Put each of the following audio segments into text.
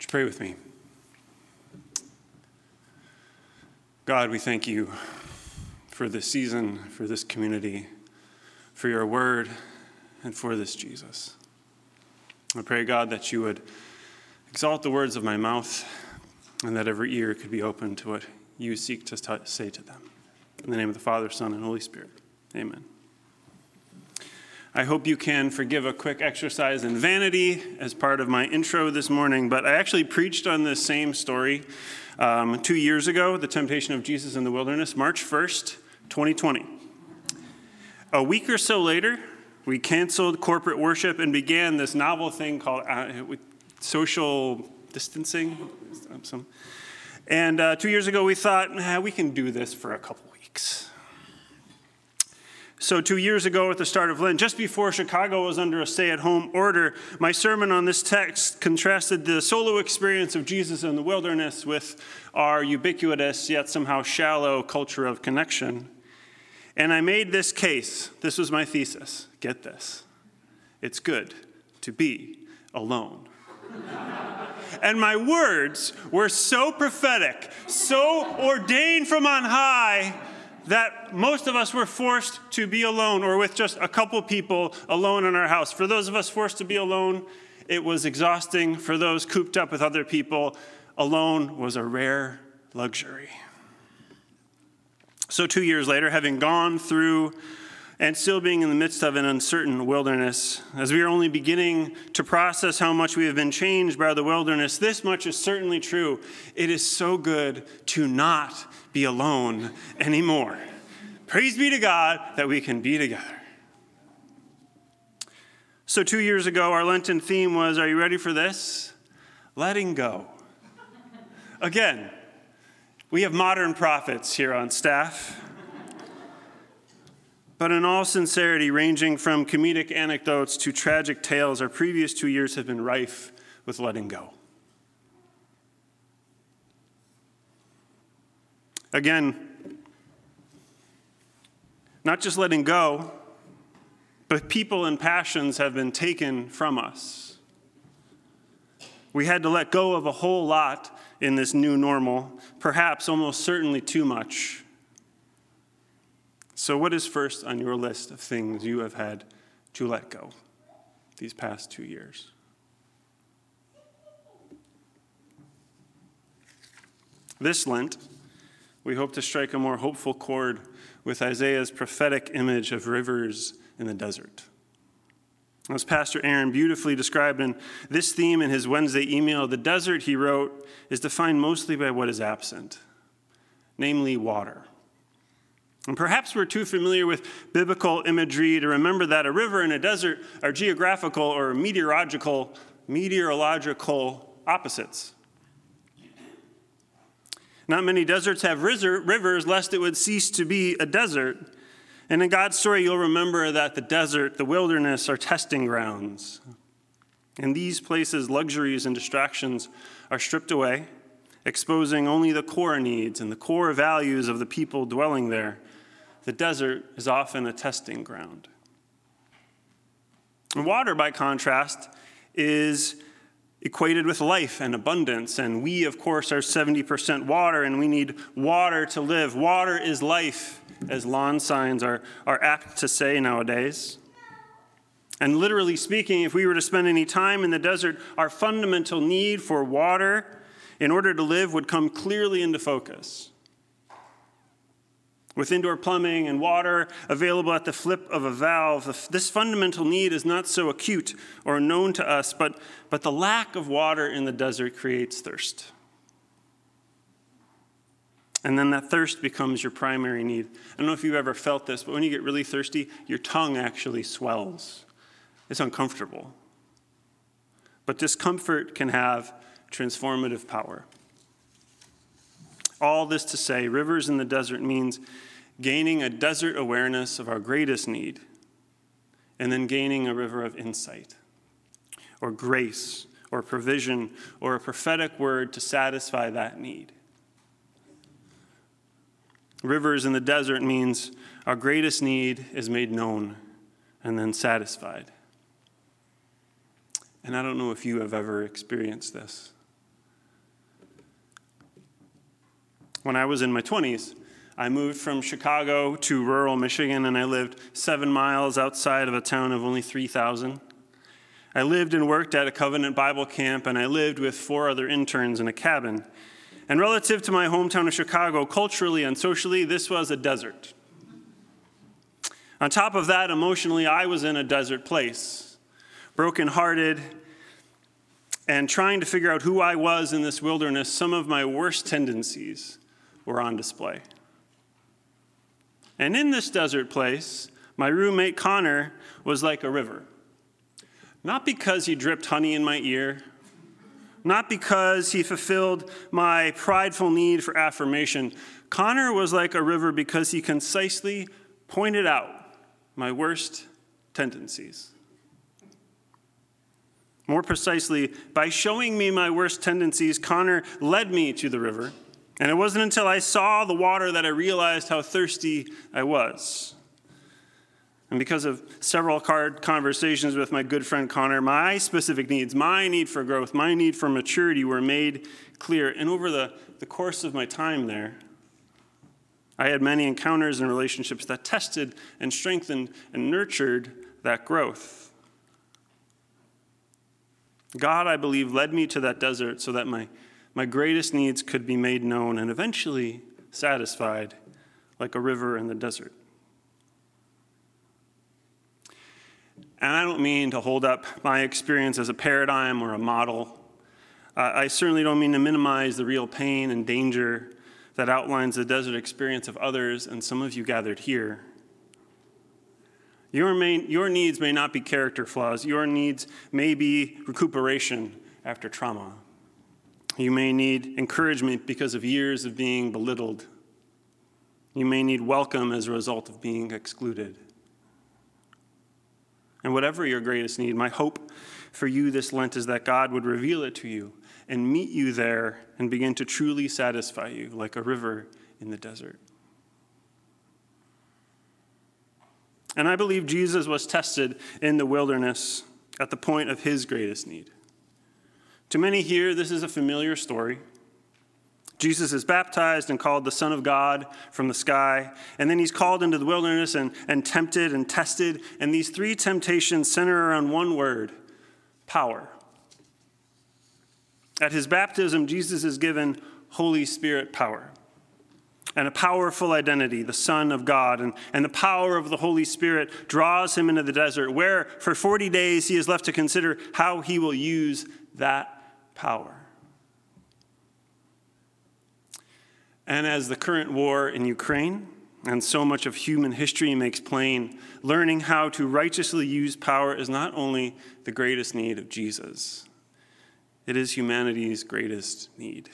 Pray with me. God, we thank you for this season, for this community, for your word, and for this Jesus. I pray, God, that you would exalt the words of my mouth and that every ear could be open to what you seek to say to them. In the name of the Father, Son, and Holy Spirit. Amen. I hope you can forgive a quick exercise in vanity as part of my intro this morning, but I actually preached on this same story 2 years ago, the temptation of Jesus in the wilderness, March 1st, 2020. A week or so later, we canceled corporate worship and began this novel thing called social distancing. And 2 years ago, we thought, we can do this for a couple weeks. So 2 years ago at the start of Lent, just before Chicago was under a stay-at-home order, my sermon on this text contrasted the solo experience of Jesus in the wilderness with our ubiquitous yet somehow shallow culture of connection. And I made this case. This was my thesis. Get this. It's good to be alone. And my words were so prophetic, so ordained from on high, that most of us were forced to be alone or with just a couple people alone in our house. For those of us forced to be alone, it was exhausting. For those cooped up with other people, alone was a rare luxury. So 2 years later, having gone through and still being in the midst of an uncertain wilderness, as we are only beginning to process how much we have been changed by the wilderness, this much is certainly true. It is so good to not be alone anymore. Praise be to God that we can be together. So 2 years ago, our Lenten theme was, are you ready for this? Letting go. Again, we have modern prophets here on staff. But in all sincerity, ranging from comedic anecdotes to tragic tales, our previous 2 years have been rife with letting go. Again, not just letting go, but people and passions have been taken from us. We had to let go of a whole lot in this new normal, perhaps almost certainly too much. So what is first on your list of things you have had to let go these past 2 years? This Lent, we hope to strike a more hopeful chord with Isaiah's prophetic image of rivers in the desert. As Pastor Aaron beautifully described in this theme in his Wednesday email, the desert, he wrote, is defined mostly by what is absent, namely water. And perhaps we're too familiar with biblical imagery to remember that a river and a desert are geographical or meteorological opposites. Not many deserts have rivers, lest it would cease to be a desert. And in God's story, you'll remember that the desert, the wilderness, are testing grounds. In these places, luxuries and distractions are stripped away, exposing only the core needs and the core values of the people dwelling there. The desert is often a testing ground. And water, by contrast, is equated with life and abundance. And we, of course, are 70% water, and we need water to live. Water is life, as lawn signs are apt to say nowadays. And literally speaking, if we were to spend any time in the desert, our fundamental need for water in order to live would come clearly into focus. With indoor plumbing and water available at the flip of a valve, this fundamental need is not so acute or known to us, but the lack of water in the desert creates thirst. And then that thirst becomes your primary need. I don't know if you've ever felt this, but when you get really thirsty, your tongue actually swells. It's uncomfortable. But discomfort can have transformative power. All this to say, rivers in the desert means gaining a desert awareness of our greatest need, and then gaining a river of insight, or grace, or provision, or a prophetic word to satisfy that need. Rivers in the desert means our greatest need is made known and then satisfied. And I don't know if you have ever experienced this, When I was in my 20s, I moved from Chicago to rural Michigan, and I lived 7 miles outside of a town of only 3,000. I lived and worked at a Covenant Bible camp, and I lived with 4 other interns in a cabin. And relative to my hometown of Chicago, culturally and socially, this was a desert. On top of that, emotionally, I was in a desert place, brokenhearted, and trying to figure out who I was in this wilderness. Some of my worst tendencies were on display. And in this desert place, my roommate Connor was like a river. Not because he dripped honey in my ear, not because he fulfilled my prideful need for affirmation. Connor was like a river because he concisely pointed out my worst tendencies. More precisely, by showing me my worst tendencies, Connor led me to the river. And it wasn't until I saw the water that I realized how thirsty I was. And because of several conversations with my good friend Connor, my specific needs, my need for growth, my need for maturity were made clear. And over the course of my time there, I had many encounters and relationships that tested and strengthened and nurtured that growth. God, I believe, led me to that desert so that my greatest needs could be made known and eventually satisfied like a river in the desert. And I don't mean to hold up my experience as a paradigm or a model. I certainly don't mean to minimize the real pain and danger that outlines the desert experience of others and some of you gathered here. Your needs may not be character flaws. Your needs may be recuperation after trauma. You may need encouragement because of years of being belittled. You may need welcome as a result of being excluded. And whatever your greatest need, my hope for you this Lent is that God would reveal it to you and meet you there and begin to truly satisfy you like a river in the desert. And I believe Jesus was tested in the wilderness at the point of his greatest need. To many here, this is a familiar story. Jesus is baptized and called the Son of God from the sky, and then he's called into the wilderness and tempted and tested, and these 3 temptations center around one word: power. At his baptism, Jesus is given Holy Spirit power and a powerful identity, the Son of God, and the power of the Holy Spirit draws him into the desert, where for 40 days he is left to consider how he will use that power. And as the current war in Ukraine and so much of human history makes plain, learning how to righteously use power is not only the greatest need of Jesus, it is humanity's greatest need.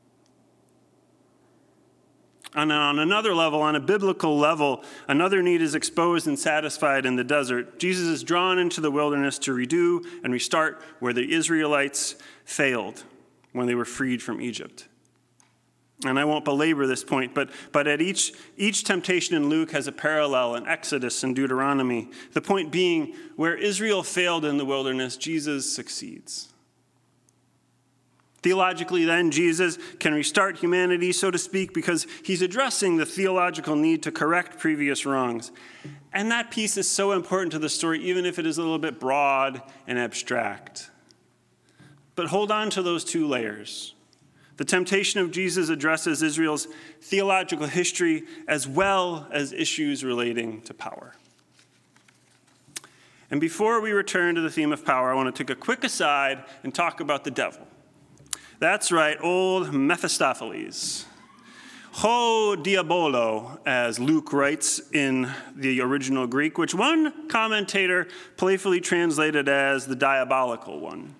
And on another level, on a biblical level, another need is exposed and satisfied in the desert. Jesus is drawn into the wilderness to redo and restart where the Israelites failed when they were freed from Egypt. And I won't belabor this point, but at each temptation in Luke has a parallel in Exodus and Deuteronomy. The point being, where Israel failed in the wilderness, Jesus succeeds. Theologically, then, Jesus can restart humanity, so to speak, because he's addressing the theological need to correct previous wrongs. And that piece is so important to the story, even if it is a little bit broad and abstract. But hold on to those 2 layers. The temptation of Jesus addresses Israel's theological history as well as issues relating to power. And before we return to the theme of power, I want to take a quick aside and talk about the devil. That's right, old Mephistopheles. Ho diabolo, as Luke writes in the original Greek, which one commentator playfully translated as the diabolical one.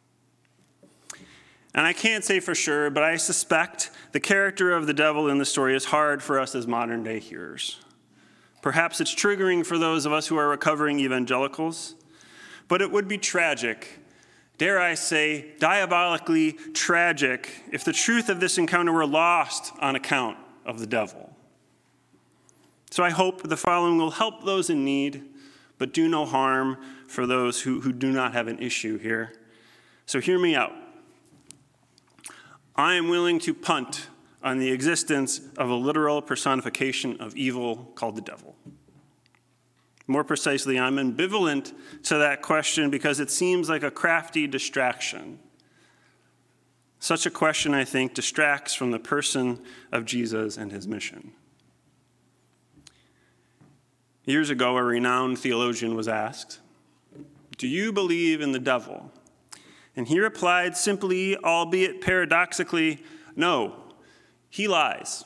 And I can't say for sure, but I suspect the character of the devil in the story is hard for us as modern-day hearers. Perhaps it's triggering for those of us who are recovering evangelicals, but it would be tragic, dare I say, diabolically tragic, if the truth of this encounter were lost on account of the devil. So I hope the following will help those in need, but do no harm for those who do not have an issue here. So hear me out. I am willing to punt on the existence of a literal personification of evil called the devil. More precisely, I'm ambivalent to that question because it seems like a crafty distraction. Such a question, I think, distracts from the person of Jesus and his mission. Years ago, a renowned theologian was asked, "Do you believe in the devil?" And he replied simply, albeit paradoxically, "No, he lies."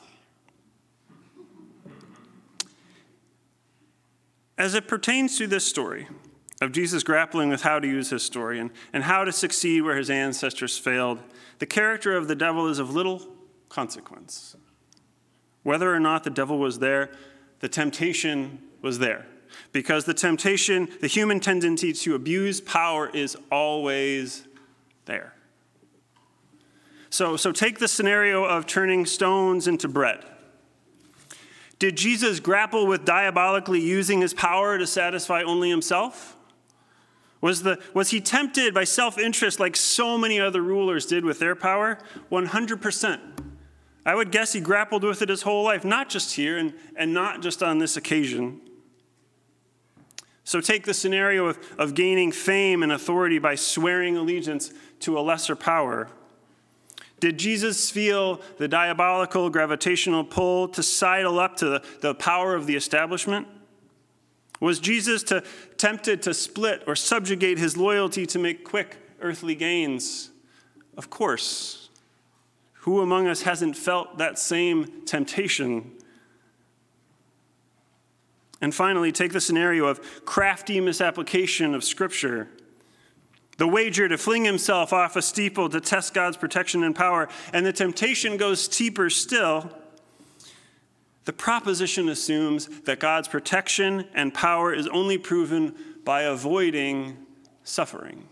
As it pertains to this story of Jesus grappling with how to use his story and how to succeed where his ancestors failed, the character of the devil is of little consequence. Whether or not the devil was there, the temptation was there. Because the temptation, the human tendency to abuse power is always there. So take the scenario of turning stones into bread. Did Jesus grapple with diabolically using his power to satisfy only himself? Was he tempted by self-interest like so many other rulers did with their power? 100%. I would guess he grappled with it his whole life, not just here and not just on this occasion. So take the scenario of gaining fame and authority by swearing allegiance to a lesser power. Did Jesus feel the diabolical gravitational pull to sidle up to the power of the establishment? Was Jesus tempted to split or subjugate his loyalty to make quick earthly gains? Of course. Who among us hasn't felt that same temptation? And finally, take the scenario of crafty misapplication of Scripture. The wager to fling himself off a steeple to test God's protection and power, and the temptation goes steeper still. The proposition assumes that God's protection and power is only proven by avoiding suffering.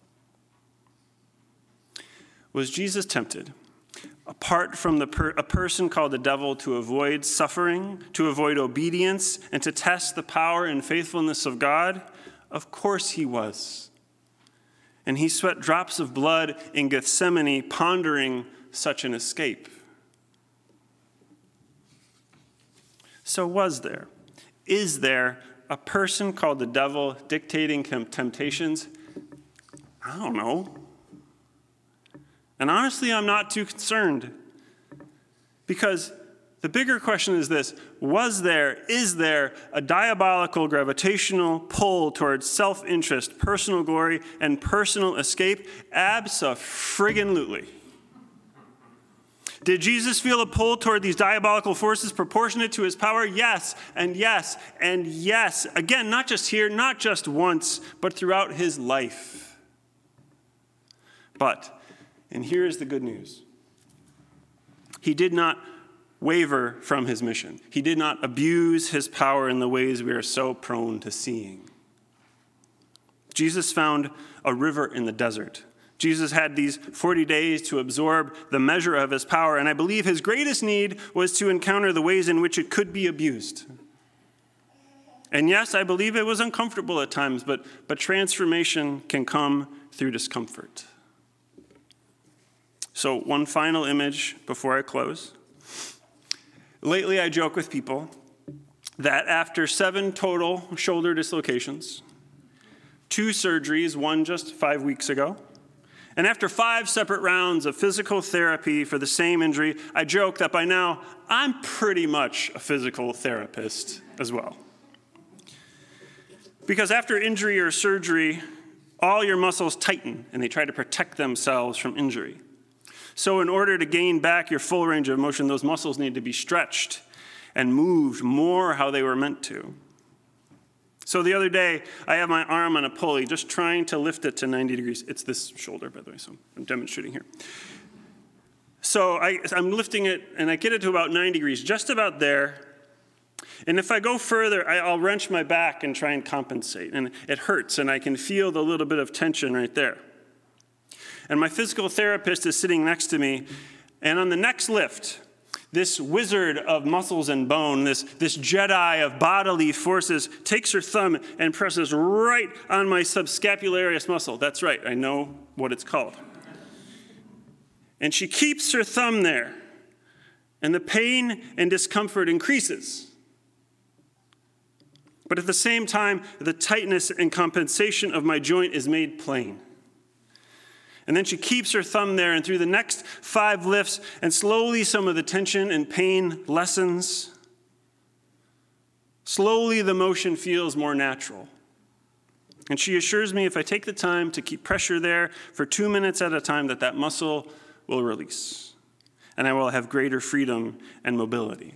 Was Jesus tempted, apart from a person called the devil, to avoid suffering, to avoid obedience, and to test the power and faithfulness of God? Of course he was. And he sweat drops of blood in Gethsemane, pondering such an escape. So is there a person called the devil dictating temptations? I don't know. And honestly, I'm not too concerned. Because the bigger question is this: is there a diabolical gravitational pull towards self-interest, personal glory, and personal escape? Abso-friggin-lutely. Did Jesus feel a pull toward these diabolical forces proportionate to his power? Yes, and yes, and yes. Again, not just here, not just once, but throughout his life. But, and here is the good news, he did not waver from his mission. He did not abuse his power in the ways we are so prone to seeing. Jesus found a river in the desert. Jesus had these 40 days to absorb the measure of his power, and I believe his greatest need was to encounter the ways in which it could be abused. And yes, I believe it was uncomfortable at times, but transformation can come through discomfort. So one final image before I close. Lately, I joke with people that after 7 total shoulder dislocations, 2 surgeries, one just 5 weeks ago, and after 5 separate rounds of physical therapy for the same injury, I joke that by now, I'm pretty much a physical therapist as well. Because after injury or surgery, all your muscles tighten and they try to protect themselves from injury. So in order to gain back your full range of motion, those muscles need to be stretched and moved more how they were meant to. So the other day, I have my arm on a pulley, just trying to lift it to 90 degrees. It's this shoulder, by the way, so I'm demonstrating here. So I'm lifting it, and I get it to about 90 degrees, just about there. And if I go further, I'll wrench my back and try and compensate. And it hurts, and I can feel the little bit of tension right there. And my physical therapist is sitting next to me, and on the next lift, this wizard of muscles and bone, this Jedi of bodily forces, takes her thumb and presses right on my subscapularius muscle. That's right, I know what it's called. And she keeps her thumb there and the pain and discomfort increases. But at the same time, the tightness and compensation of my joint is made plain. And then she keeps her thumb there, and through the next 5 lifts, and slowly some of the tension and pain lessens. Slowly the motion feels more natural. And she assures me if I take the time to keep pressure there for 2 minutes at a time, that muscle will release, and I will have greater freedom and mobility.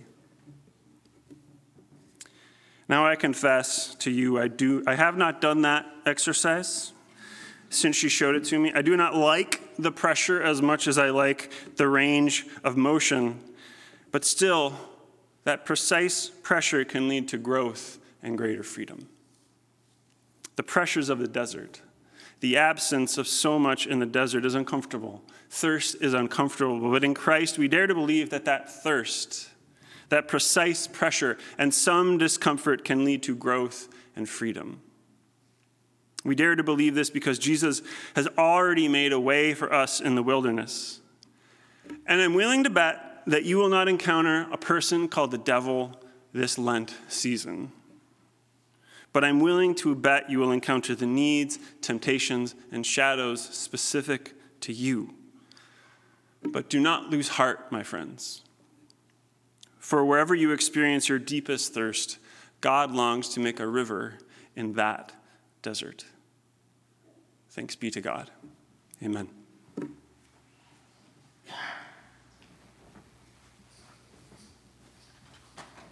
Now I confess to you, I have not done that exercise since she showed it to me. I do not like the pressure as much as I like the range of motion, but still, that precise pressure can lead to growth and greater freedom. The pressures of the desert, the absence of so much in the desert is uncomfortable. Thirst is uncomfortable, but in Christ we dare to believe that thirst, that precise pressure, and some discomfort can lead to growth and freedom. We dare to believe this because Jesus has already made a way for us in the wilderness. And I'm willing to bet that you will not encounter a person called the devil this Lent season. But I'm willing to bet you will encounter the needs, temptations, and shadows specific to you. But do not lose heart, my friends. For wherever you experience your deepest thirst, God longs to make a river in that desert. Thanks be to God. Amen.